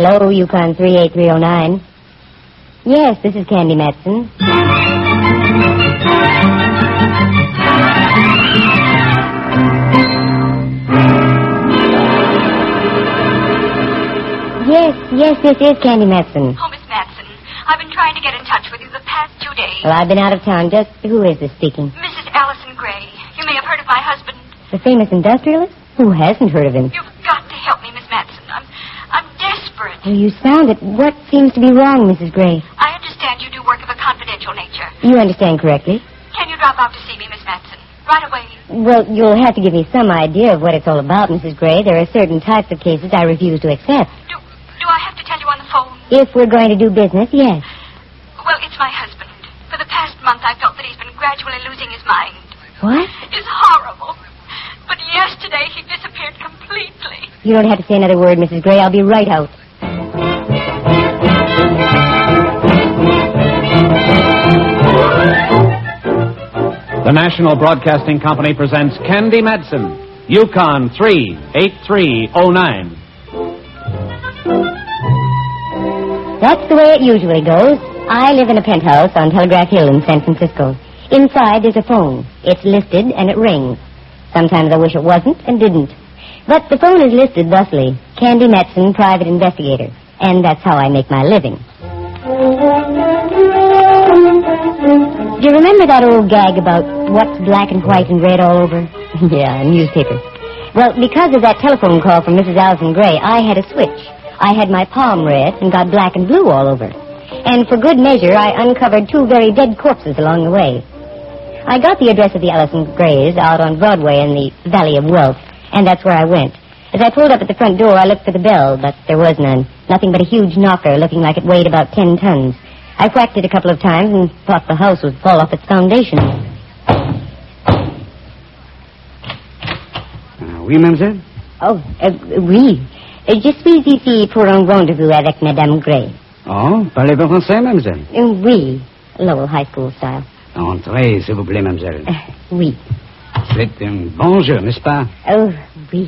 Hello, Yukon 38309. Yes, this is Candy Matson. Yes, this is Candy Matson. Oh, Miss Matson, I've been trying to get in touch with you the past 2 days. Well, I've been out of town. Just who is this speaking? Mrs. Allison Gray. You may have heard of my husband. The famous industrialist? Who hasn't heard of him? You've got to help me, Miss Matson. I'm desperate. Well, you sound it. What seems to be wrong, Mrs. Gray? I understand you do work of a confidential nature. You understand correctly. Can you drop out to see me, Miss Matson? Right away. Well, you'll have to give me some idea of what it's all about, Mrs. Gray. There are certain types of cases I refuse to accept. Do I have to tell you on the phone? If we're going to do business, yes. Well, it's my husband. For the past month, I felt that he's been gradually losing his mind. What? It's horrible. But yesterday, he disappeared completely. You don't have to say another word, Mrs. Gray. I'll be right out. The National Broadcasting Company presents Candy Matson, Yukon 38309. That's the way it usually goes. I live in a penthouse on Telegraph Hill in San Francisco. Inside there's a phone. It's listed and it rings. Sometimes I wish it wasn't and didn't. But the phone is listed thusly, Candy Matson, private investigator. And that's how I make my living. Do you remember that old gag about what's black and white and red all over? Yeah, newspaper. Well, because of that telephone call from Mrs. Allison Gray, I had a switch. I had my palm red and got black and blue all over. And for good measure, I uncovered 2 very dead corpses along the way. I got the address of the Allison Grays out on Broadway in the Valley of Wealth, and that's where I went. As I pulled up at the front door, I looked for the bell, but there was none. Nothing but a huge knocker looking like it weighed about 10 tons. I whacked it a couple of times and thought the house would fall off its foundation. Oui, mademoiselle? Oh, oui. Je suis ici pour un rendezvous avec Madame Gray. Oh, parlez-vous français, mademoiselle? Oui, Lowell High School style. Entrez, s'il vous plaît, mademoiselle. Oui. C'est un bon jeu, n'est-ce pas? Oh, oui.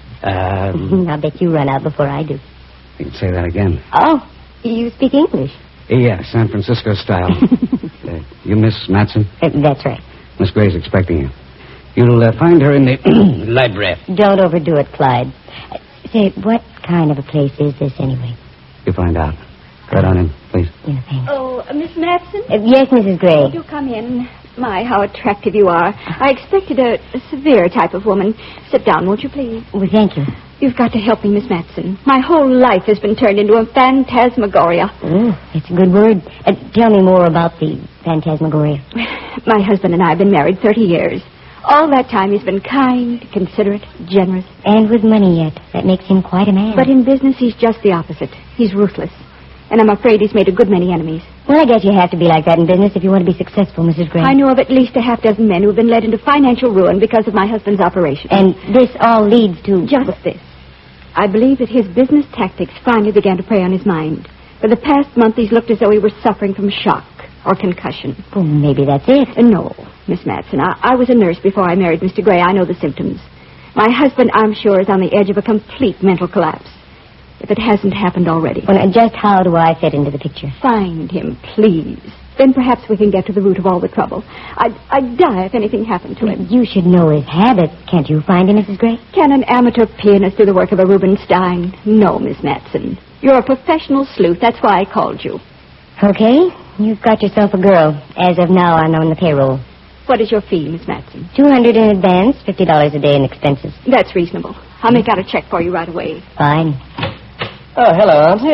I'll bet you run out before I do. You can say that again. Oh, you speak English? Yeah, San Francisco style. You Miss Matson? That's right. Miss Gray's expecting you. You'll find her in the library. Don't overdo it, Clyde. Say, what kind of a place is this anyway? You find out. Right on in, please. Yeah, thanks. Oh, Miss Matson? Yes, Mrs. Gray. Do come in. My, how attractive you are. I expected a severe type of woman. Sit down, won't you, please? Well, thank you. You've got to help me, Miss Matson. My whole life has been turned into a phantasmagoria. Oh, it's a good word. Tell me more about the phantasmagoria. My husband and I have been married 30 years. All that time he's been kind, considerate, generous. And with money yet. That makes him quite a man. But in business, he's just the opposite. He's ruthless. And I'm afraid he's made a good many enemies. Well, I guess you have to be like that in business if you want to be successful, Mrs. Gray. I know of at least a half dozen men who've been led into financial ruin because of my husband's operation. And this all leads to... Just this. I believe that his business tactics finally began to prey on his mind. For the past month, he's looked as though he were suffering from shock or concussion. Well, maybe that's it. No, Miss Matson. I was a nurse before I married Mr. Gray. I know the symptoms. My husband, I'm sure, is on the edge of a complete mental collapse. If it hasn't happened already. Well, now, just how do I fit into the picture? Find him, please. Then perhaps we can get to the root of all the trouble. I'd die if anything happened to him. You should know his habits. Can't you find him, Mrs. Gray? Can an amateur pianist do the work of a Rubinstein? No, Miss Matson. You're a professional sleuth. That's why I called you. Okay. You've got yourself a girl. As of now, I'm on the payroll. What is your fee, Miss Matson? $200 in advance, $50 a day in expenses. That's reasonable. I'll make out a check for you right away. Fine. Oh, hello, Auntie.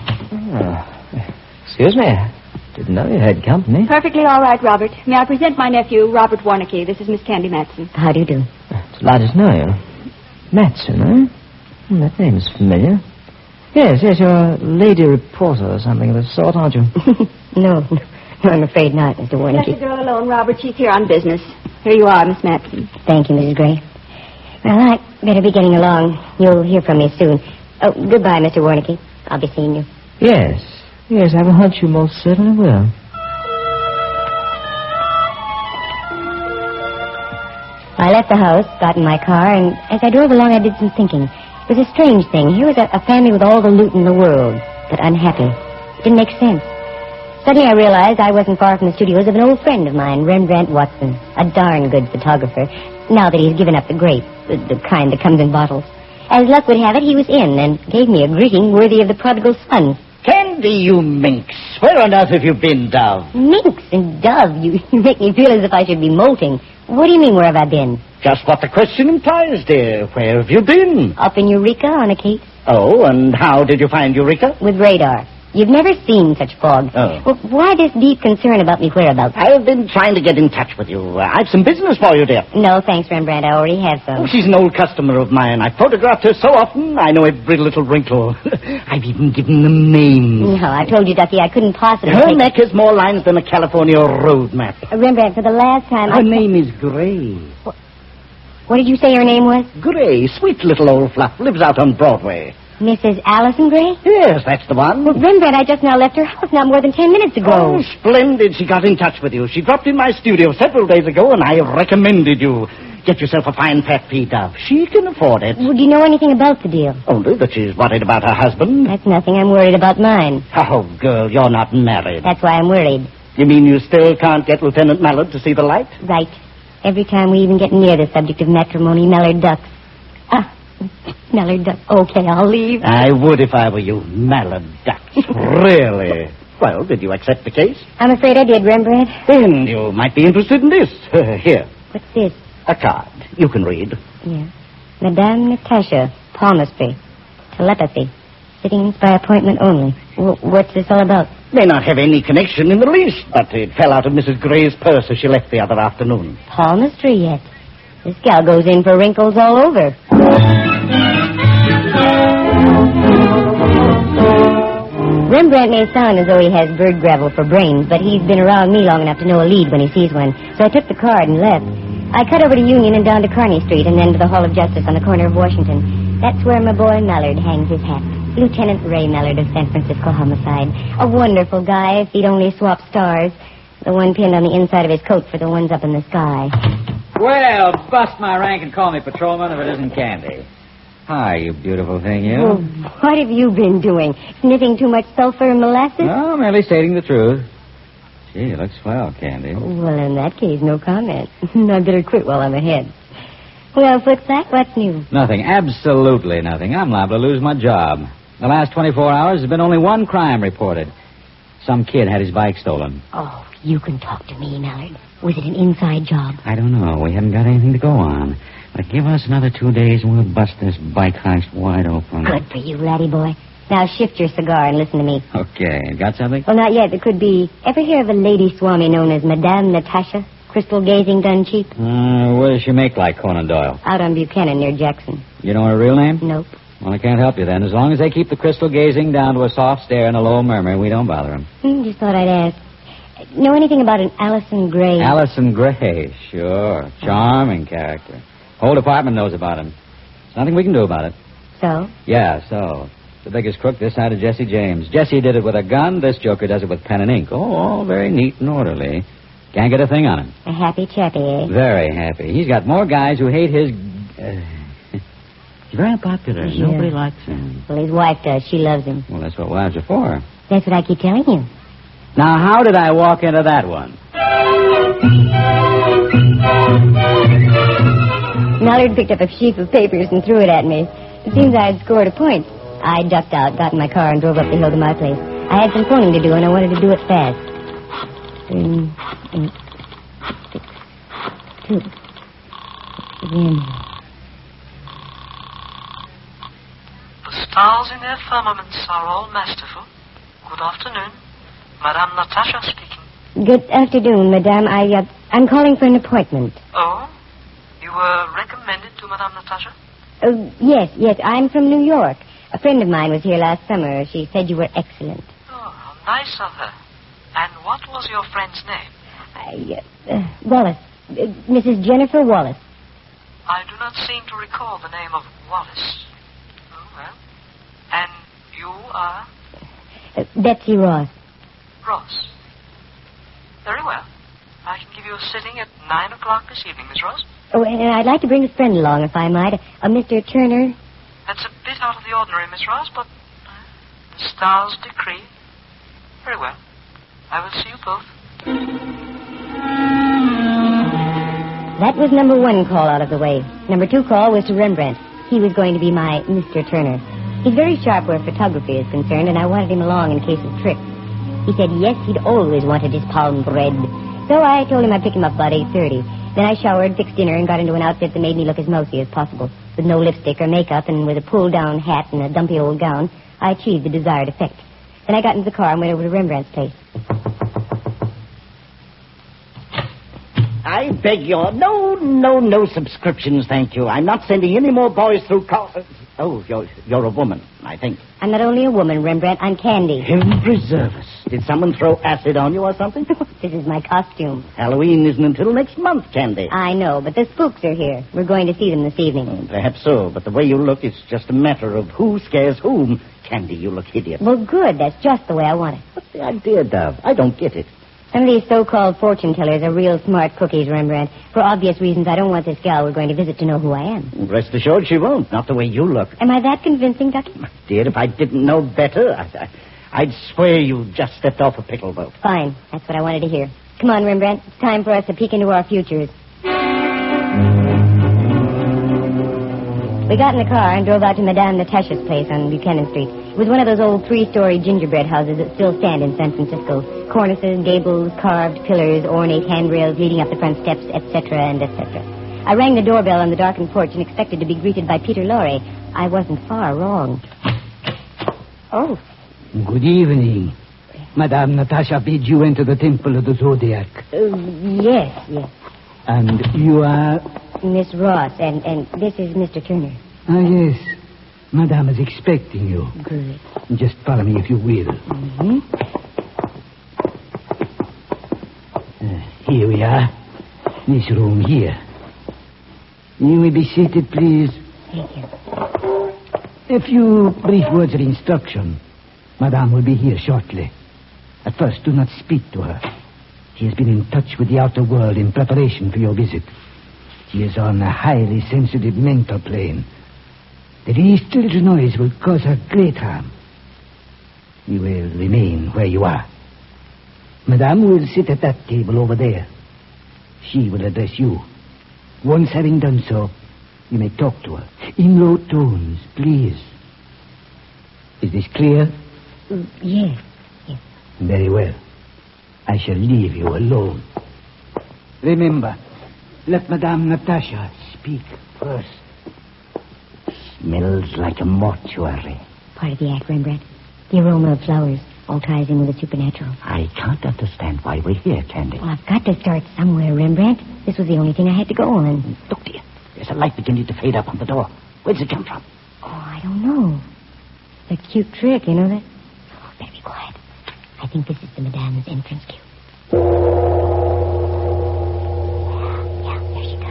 Excuse me. Didn't know you had company. Perfectly all right, Robert. May I present my nephew, Robert Warnicke. This is Miss Candy Matson. How do you do? Delighted to know you. Matson, eh? That name is familiar. Yes, you're a lady reporter or something of the sort, aren't you? No, I'm afraid not, Mr. Warnicke. Let the girl alone, Robert. She's here on business. Here you are, Miss Matson. Thank you, Mrs. Gray. Well, I better be getting along. You'll hear from me soon. Oh, goodbye, Mr. Warnicke. I'll be seeing you. Yes, I have a hunch you most certainly will. I left the house, got in my car, and as I drove along, I did some thinking. It was a strange thing. Here was a family with all the loot in the world, but unhappy. It didn't make sense. Suddenly I realized I wasn't far from the studios of an old friend of mine, Rembrandt Watson, a darn good photographer, now that he's given up the grape, the kind that comes in bottles. As luck would have it, he was in and gave me a greeting worthy of the prodigal son. Candy, you minx. Where on earth have you been, Dove? Minx and Dove, you make me feel as if I should be molting. What do you mean, where have I been? Just what the question implies, dear. Where have you been? Up in Eureka on a case. Oh, and how did you find Eureka? With radar. You've never seen such fog. Oh. Well, why this deep concern about me whereabouts? I've been trying to get in touch with you. I've some business for you, dear. No, thanks, Rembrandt. I already have some. Oh, she's an old customer of mine. I've photographed her so often, I know every little wrinkle. I've even given them names. No, I told you, Ducky, I couldn't possibly Her take... neck has more lines than a California road map. Rembrandt, for the last time... Her name is Gray. What did you say her name was? Gray, sweet little old fluff, lives out on Broadway. Mrs. Allison Gray? Yes, that's the one. Well, Rembrandt, I just now left her house not more than 10 minutes ago. Oh, splendid. She got in touch with you. She dropped in my studio several days ago, and I recommended you. Get yourself a fine fat pea, Dove. She can afford it. Well, do you know anything about the deal? Only that she's worried about her husband. That's nothing. I'm worried about mine. Oh, girl, you're not married. That's why I'm worried. You mean you still can't get Lieutenant Mallard to see the light? Right. Every time we even get near the subject of matrimony, Mallard ducks. Mallard ducks. Okay, I'll leave. I would if I were you. Mallard ducks. Really? Well, did you accept the case? I'm afraid I did, Rembrandt. Then you might be interested in this. Here. What's this? A card. You can read. Yeah. Madame Natasha, palmistry, telepathy, sittings by appointment only. What's this all about? May not have any connection in the least, but it fell out of Mrs. Gray's purse as she left the other afternoon. Palmistry yet? This gal goes in for wrinkles all over. Rembrandt may sound as though he has bird gravel for brains, but he's been around me long enough to know a lead when he sees one. So I took the card and left. I cut over to Union and down to Kearny Street and then to the Hall of Justice on the corner of Washington. That's where my boy Mallard hangs his hat. Lieutenant Ray Mallard of San Francisco Homicide. A wonderful guy if he'd only swap stars. The one pinned on the inside of his coat for the ones up in the sky. Well, bust my rank and call me patrolman if it isn't Candy. Hi, you beautiful thing, you. Well, what have you been doing? Sniffing too much sulfur and molasses? No, merely stating the truth. Gee, you look swell, Candy. Well, in that case, no comment. I better quit while I'm ahead. Well, Footsack, what's new? Nothing, absolutely nothing. I'm liable to lose my job. The last 24 hours, there's been only one crime reported. Some kid had his bike stolen. Oh, you can talk to me, Mallard. Was it an inside job? I don't know. We haven't got anything to go on. But give us another 2 days and we'll bust this bike heist wide open. Good for you, laddie boy. Now shift your cigar and listen to me. Okay. Got something? Well, not yet. It could be... Ever hear of a lady swami known as Madame Natasha? Crystal gazing done cheap? What does she make like Conan Doyle? Out on Buchanan near Jackson. You know her real name? Nope. Well, I can't help you then. As long as they keep the crystal gazing down to a soft stare and a low murmur, we don't bother them. Just thought I'd ask. Know anything about an Allison Gray? Allison Gray, sure. Charming character. Whole department knows about him. There's nothing we can do about it. So? Yeah, so. The biggest crook this side of Jesse James. Jesse did it with a gun. This joker does it with pen and ink. Oh, all very neat and orderly. Can't get a thing on him. A happy chappy, eh? Very happy. He's got more guys who hate his... He's very popular. Yeah. Nobody likes him. Well, his wife does. She loves him. Well, that's what wives are for. That's what I keep telling you. Now, how did I walk into that one? Mallard picked up a sheaf of papers and threw it at me. It seems I had scored a point. I ducked out, got in my car, and drove up the hill to my place. I had some phoning to do, and I wanted to do it fast. 7, 8, 6, 2. Again. The stars in their firmaments are all masterful. Good afternoon. Madame Natasha speaking. Good afternoon, Madame. I'm calling for an appointment. Oh? You were recommended to Madame Natasha? Yes. I'm from New York. A friend of mine was here last summer. She said you were excellent. Oh, how nice of her. And what was your friend's name? Wallace. Mrs. Jennifer Wallace. I do not seem to recall the name of Wallace. Oh, well. And you are? Betsy Ross. Ross. Very well. I can give you a sitting at 9 o'clock this evening, Miss Ross. Oh, and I'd like to bring a friend along, if I might. A Mr. Turner. That's a out of the ordinary, Miss Ross, but the stars decree. Very well. I will see you both. That was number 1 call out of the way. Number 2 call was to Rembrandt. He was going to be my Mr. Turner. He's very sharp where photography is concerned, and I wanted him along in case of tricks. He said yes, he'd always wanted his palm read. So I told him I'd pick him up about 8:30. Then I showered, fixed dinner, and got into an outfit that made me look as mousy as possible. With no lipstick or makeup, and with a pull-down hat and a dumpy old gown, I achieved the desired effect. Then I got into the car and went over to Rembrandt's place. I beg your... No subscriptions, thank you. I'm not sending any more boys through Oh, you're a woman, I think. I'm not only a woman, Rembrandt. I'm Candy. Heaven preserve us. Did someone throw acid on you or something? This is my costume. Halloween isn't until next month, Candy. I know, but the spooks are here. We're going to see them this evening. Perhaps so, but the way you look, it's just a matter of who scares whom. Candy, you look hideous. Well, good. That's just the way I want it. What's the idea, Dove? I don't get it. Some of these so-called fortune tellers are real smart cookies, Rembrandt. For obvious reasons, I don't want this gal we're going to visit to know who I am. Rest assured she won't. Not the way you look. Am I that convincing, Ducky? Dear, if I didn't know better, I'd swear you just stepped off a pickle boat. Fine. That's what I wanted to hear. Come on, Rembrandt. It's time for us to peek into our futures. We got in the car and drove out to Madame Natasha's place on Buchanan Street. It was one of those old 3-story gingerbread houses that still stand in San Francisco. Cornices, gables, carved pillars, ornate handrails leading up the front steps, etc., and etc. I rang the doorbell on the darkened porch and expected to be greeted by Peter Lorre. I wasn't far wrong. Oh. Good evening. Madame Natasha bid you enter the Temple of the Zodiac. Yes. And you are... Miss Ross, and this is Mr. Turner. Ah, yes. Madame is expecting you. Good. Just follow me, if you will. Mm-hmm. Here we are. This room here. You may be seated, please. Thank you. A few brief words of instruction. Madame will be here shortly. At first, do not speak to her. She has been in touch with the outer world in preparation for your visit. She is on a highly sensitive mental plane. The least little noise will cause her great harm. You will remain where you are. Madame will sit at that table over there. She will address you. Once having done so, you may talk to her. In low tones, please. Is this clear? Yes. Very well. I shall leave you alone. Remember, let Madame Natasha speak first. Smells like a mortuary. Part of the act, Rembrandt. The aroma of flowers all ties in with the supernatural. I can't understand why we're here, Candy. Well, I've got to start somewhere, Rembrandt. This was the only thing I had to go on. Look, dear. There's a light beginning to fade up on the door. Where's it come from? Oh, I don't know. It's a cute trick, you know that? Oh, better be quiet. I think this is the Madame's entrance cue. Yeah, there she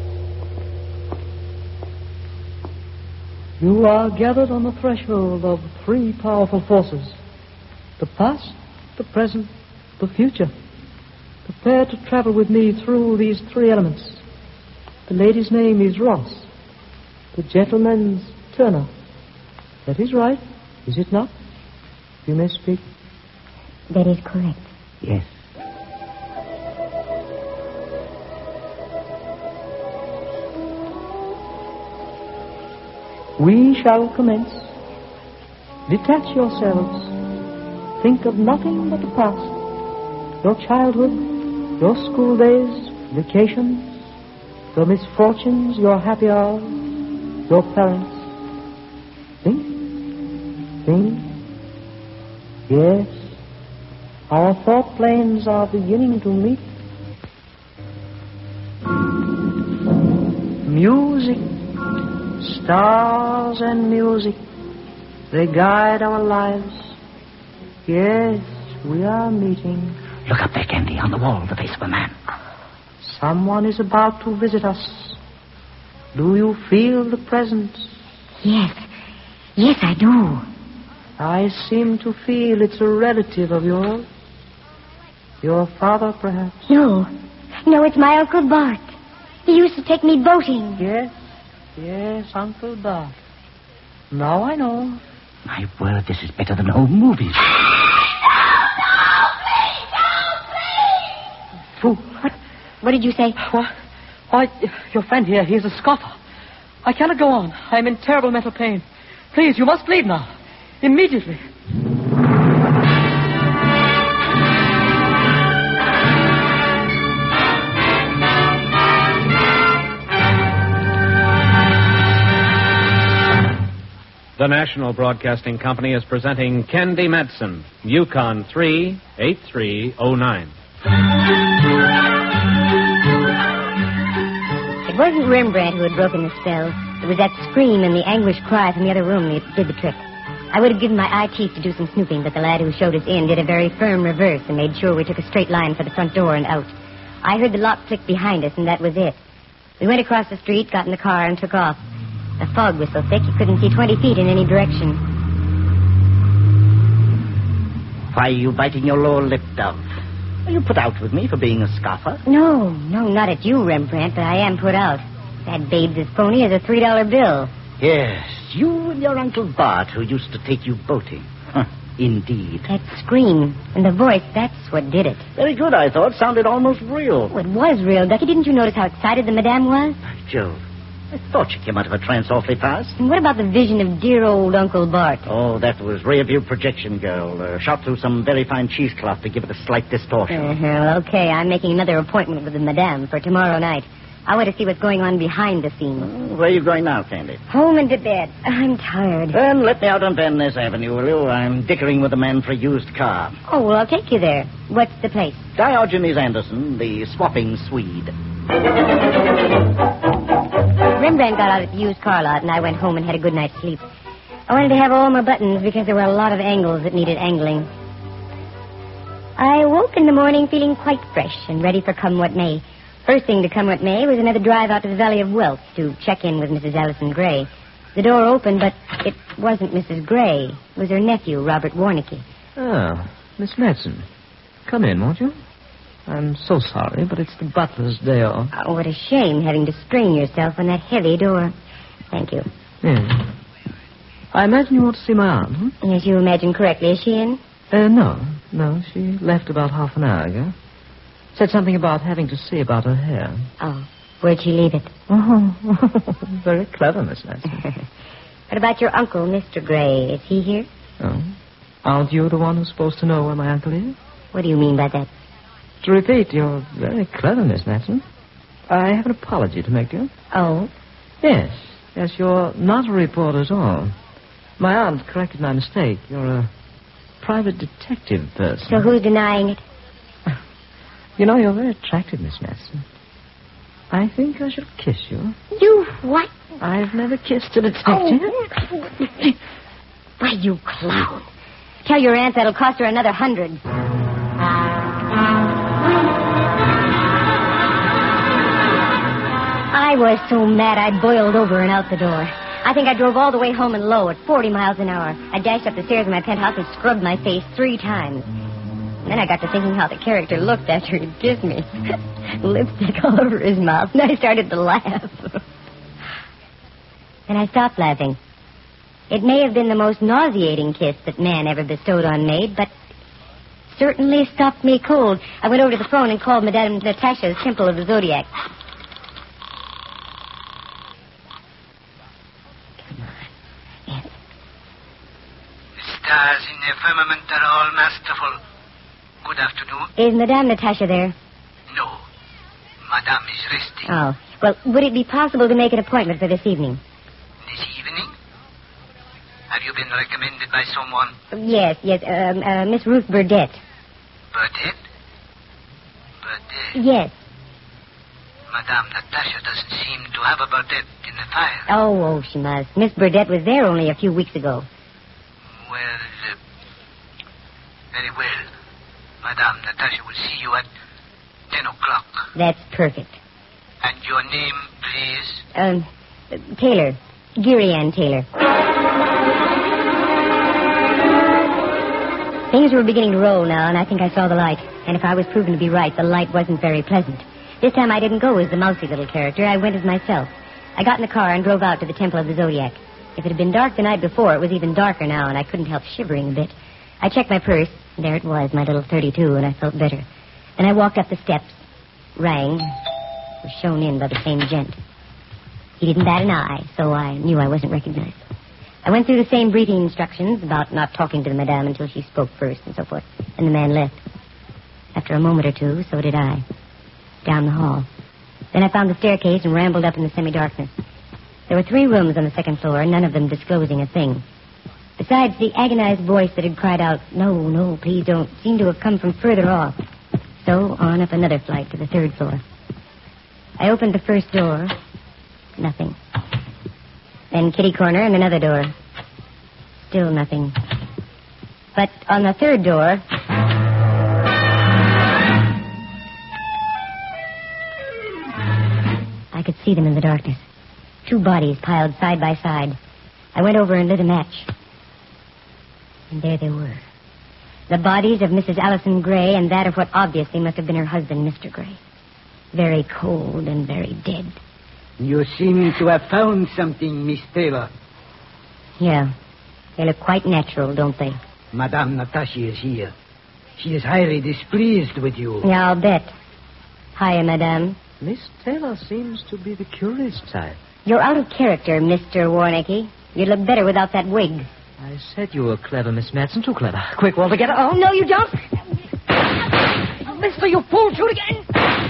comes. You are gathered on the threshold of 3 powerful forces. The past, the present, the future. Prepare to travel with me through these 3 elements. The lady's name is Ross. The gentleman's Turner. That is right, is it not? You may speak. That is correct. Yes. We shall commence. Detach yourselves. Think of nothing but the past. Your childhood, your school days, vacations, your misfortunes, your happy hours, your parents. Think. Yes. Our thought planes are beginning to meet. Music. Stars and music. They guide our lives. Yes, we are meeting. Look up there, Candy, on the wall, the face of a man. Someone is about to visit us. Do you feel the presence? Yes, I do. I seem to feel it's a relative of yours. Your father, perhaps? No, it's my Uncle Bart. He used to take me boating. Yes, Uncle Bart. Now I know. My word, this is better than home movies. Fool. What did you say? What? Why, your friend here, he is a scoffer. I cannot go on. I am in terrible mental pain. Please, you must leave now. Immediately. The National Broadcasting Company is presenting Candy Madsen, Yukon 38309. It wasn't Rembrandt who had broken the spell. It was that scream and the anguished cry from the other room that did the trick. I would have given my eye teeth to do some snooping, but the lad who showed us in did a very firm reverse and made sure we took a straight line for the front door and out. I heard the lock click behind us, and that was it. We went across the street, got in the car, and took off. The fog was so thick you couldn't see 20 feet in any direction. Why are you biting your lower lip, Dove? Are you put out with me for being a scoffer? No, not at you, Rembrandt, but I am put out. That babe's as phony as a $3 bill. Yes, you and your Uncle Bart who used to take you boating. Huh, indeed. That scream and the voice, that's what did it. Very good, I thought. Sounded almost real. Oh, it was real, Ducky. Didn't you notice how excited the madame was? Jove. I thought you came out of a trance awfully fast. And what about the vision of dear old Uncle Bart? Oh, that was rear view projection, girl. Shot through some very fine cheesecloth to give it a slight distortion. Okay, I'm making another appointment with the madame for tomorrow night. I want to see what's going on behind the scenes. Where are you going now, Candy? Home and to bed. I'm tired. Then let me out on Van Ness Avenue, will you? I'm dickering with a man for a used car. Oh, well, I'll take you there. What's the place? Diogenes Anderson, the swapping Swede. Rembrandt got out at the used car lot, and I went home and had a good night's sleep. I wanted to have all my buttons because there were a lot of angles that needed angling. I woke in the morning feeling quite fresh and ready for come what may. First thing to come what may was another drive out to the Valley of Wealth to check in with Mrs. Allison Gray. The door opened, but it wasn't Mrs. Gray. It was her nephew, Robert Warnicki. Oh, Miss Madsen. Come in, won't you? I'm so sorry, but it's the butler's day off. Oh, what a shame having to strain yourself on that heavy door. Thank you. Yes. I imagine you want to see my aunt, hmm? Yes, you imagine correctly. Is she in? No. She left about half an hour ago. Said something about having to see about her hair. Oh, where'd she leave it? Oh, very clever, Miss Madsen. What about your uncle, Mr. Gray? Is he here? Oh. Aren't you the one who's supposed to know where my uncle is? What do you mean by that? To repeat, you're very clever, Miss Madsen. I have an apology to make you. Oh? Yes, you're not a reporter at all. My aunt corrected my mistake. You're a private detective person. So who's denying it? You know, you're very attractive, Miss Madsen. I think I should kiss you. You what? I've never kissed a detective. Oh. Why, you clown. Tell your aunt that'll cost her another $100. I was so mad I boiled over and out the door. I think I drove all the way home and low at 40 miles an hour. I dashed up the stairs of my penthouse and scrubbed my face 3 times. Then I got to thinking how the character looked after he'd kissed me. Lipstick all over his mouth, and I started to laugh. And I stopped laughing. It may have been the most nauseating kiss that man ever bestowed on maid, but certainly stopped me cold. I went over to the phone and called Madame Natasha's Temple of the Zodiac. Stars in the firmament are all masterful. Good afternoon. Is Madame Natasha there? No. Madame is resting. Oh. Well, would it be possible to make an appointment for this evening? This evening? Have you been recommended by someone? Yes. Miss Ruth Burdett. Burdett? Yes. Madame Natasha doesn't seem to have a Burdett in the file. Oh, she must. Miss Burdett was there only a few weeks ago. Well, very well. Madame Natasha will see you at 10 o'clock. That's perfect. And your name, please? Taylor. Geary Ann Taylor. Things were beginning to roll now, and I think I saw the light. And if I was proven to be right, the light wasn't very pleasant. This time I didn't go as the mousy little character. I went as myself. I got in the car and drove out to the Temple of the Zodiac. If it had been dark the night before, it was even darker now, and I couldn't help shivering a bit. I checked my purse, and there it was, my little .32, and I felt better. Then I walked up the steps, rang, was shown in by the same gent. He didn't bat an eye, so I knew I wasn't recognized. I went through the same briefing instructions about not talking to the madame until she spoke first and so forth, and the man left. After a moment or two, so did I. Down the hall. Then I found the staircase and rambled up in the semi-darkness. There were 3 rooms on the second floor, none of them disclosing a thing. Besides, the agonized voice that had cried out, "No, no, please don't," seemed to have come from further off. So on up another flight to the 3rd floor. I opened the first door. Nothing. Then kitty corner and another door. Still nothing. But on the 3rd door... I could see them in the darkness. 2 bodies piled side by side. I went over and lit a match. And there they were. The bodies of Mrs. Allison Gray and that of what obviously must have been her husband, Mr. Gray. Very cold and very dead. You seem to have found something, Miss Taylor. Yeah. They look quite natural, don't they? Madame Natasha is here. She is highly displeased with you. Yeah, I'll bet. Hiya, madame. Miss Taylor seems to be the curious type. You're out of character, Mr. Warnicki. You'd look better without that wig. I said you were clever, Miss Madsen. Too clever. Quick, Walter, get her. Oh, no, you don't. Mister, you fool, shoot again.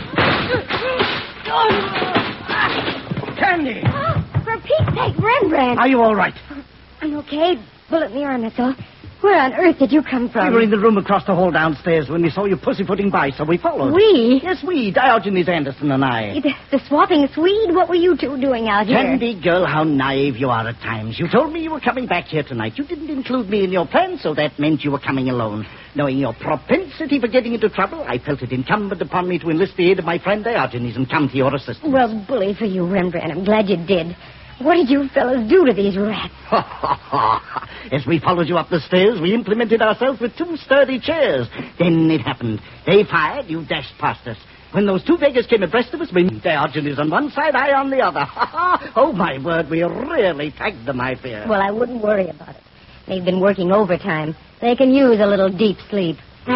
Candy! Oh, for Pete's sake, Rembrandt. Are you all right? I'm okay. Bullet in the arm, that's all. Where on earth did you come from? We were in the room across the hall downstairs when we saw you pussyfooting by, so we followed. We? Yes, we. Diogenes Anderson and I. The swapping Swede? What were you 2 doing out here? Candy girl, how naive you are at times. You told me you were coming back here tonight. You didn't include me in your plan, so that meant you were coming alone. Knowing your propensity for getting into trouble, I felt it incumbent upon me to enlist the aid of my friend Diogenes and come to your assistance. Well, bully for you, Rembrandt. I'm glad you did. What did you fellas do to these rats? As we followed you up the stairs, we implemented ourselves with 2 sturdy chairs. Then it happened. They fired, you dashed past us. When those 2 beggars came abreast of us, Diogenes on one side, I on the other. Oh, my word, we really tagged them, I fear. Well, I wouldn't worry about it. They've been working overtime. They can use a little deep sleep.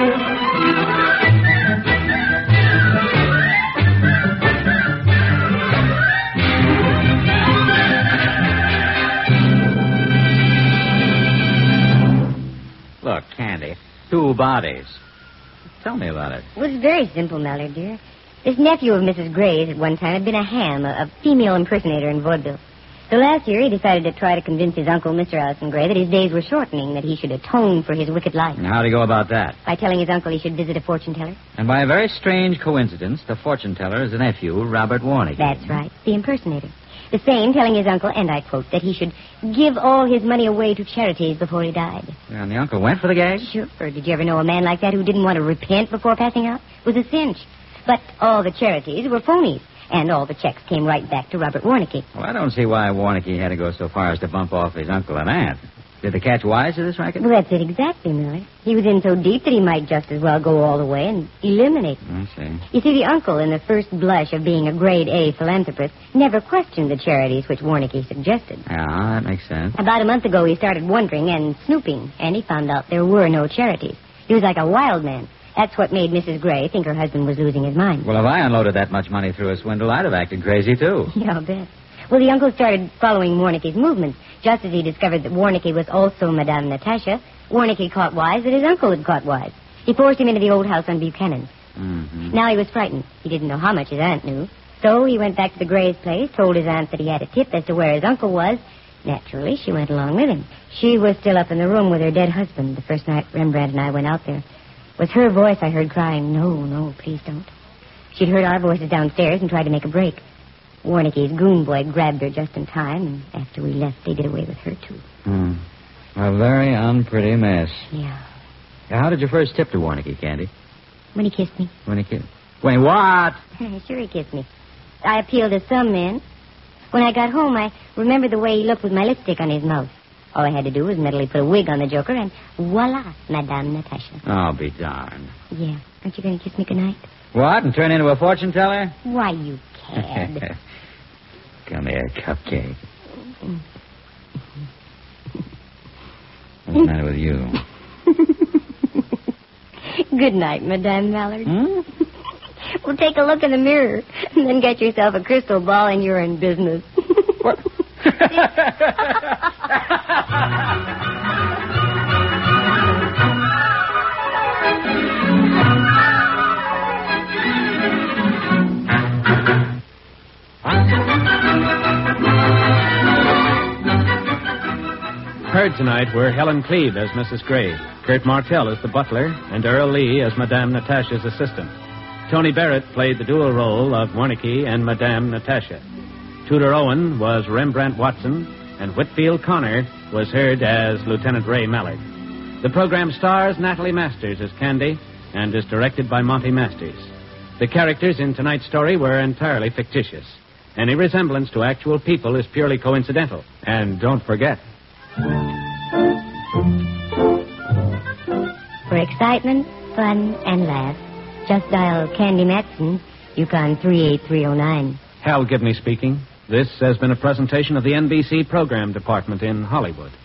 Look, Candy, 2 bodies. Tell me about it. It was very simple, Mallard, dear. This nephew of Mrs. Gray's at one time had been a ham, a female impersonator in vaudeville. So last year he decided to try to convince his uncle, Mr. Allison Gray, that his days were shortening, that he should atone for his wicked life. And how'd he go about that? By telling his uncle he should visit a fortune teller. And by a very strange coincidence, the fortune teller is a nephew, Robert Warnicki. That's right, the impersonator. The same telling his uncle, and I quote, that he should give all his money away to charities before he died. And the uncle went for the gag? Sure. Did you ever know a man like that who didn't want to repent before passing out? It was a cinch. But all the charities were phonies, and all the checks came right back to Robert Warnicki. Well, I don't see why Warnicki had to go so far as to bump off his uncle and aunt. Did they catch wise to this racket? Well, that's it exactly, Miller. He was in so deep that he might just as well go all the way and eliminate them. I see. You see, the uncle, in the first blush of being a grade A philanthropist, never questioned the charities which Warnicki suggested. Yeah, that makes sense. About a month ago, he started wondering and snooping, and he found out there were no charities. He was like a wild man. That's what made Mrs. Gray think her husband was losing his mind. Well, if I unloaded that much money through a swindle, I'd have acted crazy, too. Yeah, I'll bet. Well, the uncle started following Warnicki's movements. Just as he discovered that Warnicki was also Madame Natasha, Warnicki caught wise that his uncle had caught wise. He forced him into the old house on Buchanan. Mm-hmm. Now he was frightened. He didn't know how much his aunt knew. So he went back to the Gray's place, told his aunt that he had a tip as to where his uncle was. Naturally, she went along with him. She was still up in the room with her dead husband the first night Rembrandt and I went out there. It was her voice I heard crying, "No, please don't." She'd heard our voices downstairs and tried to make a break. Warnicki's goon boy grabbed her just in time, and after we left, they did away with her, too. A very unpretty mess. Yeah. How did you first tip to Warnicki, Candy? When he kissed me. When he kissed? When what? Sure he kissed me. I appealed to some men. When I got home, I remembered the way he looked with my lipstick on his mouth. All I had to do was mentally put a wig on the joker, and voila, Madame Natasha. Oh, be darned. Yeah. Aren't you going to kiss me goodnight? What, and turn into a fortune teller? Why, you cad. Come here, cupcake. What's the matter with you? Good night, Madame Mallard. Well, take a look in the mirror and then get yourself a crystal ball and you're in business. What? Heard tonight were Helen Cleve as Mrs. Gray, Kurt Martell as the butler, and Earl Lee as Madame Natasha's assistant. Tony Barrett played the dual role of Warnicki and Madame Natasha. Tudor Owen was Rembrandt Watson, and Whitfield Connor was heard as Lieutenant Ray Mallard. The program stars Natalie Masters as Candy and is directed by Monty Masters. The characters in tonight's story were entirely fictitious. Any resemblance to actual people is purely coincidental. And don't forget... For excitement, fun, and laughs, just dial Candy Matson, Yukon 38309. Hal Gibney speaking. This has been a presentation of the NBC Program Department in Hollywood.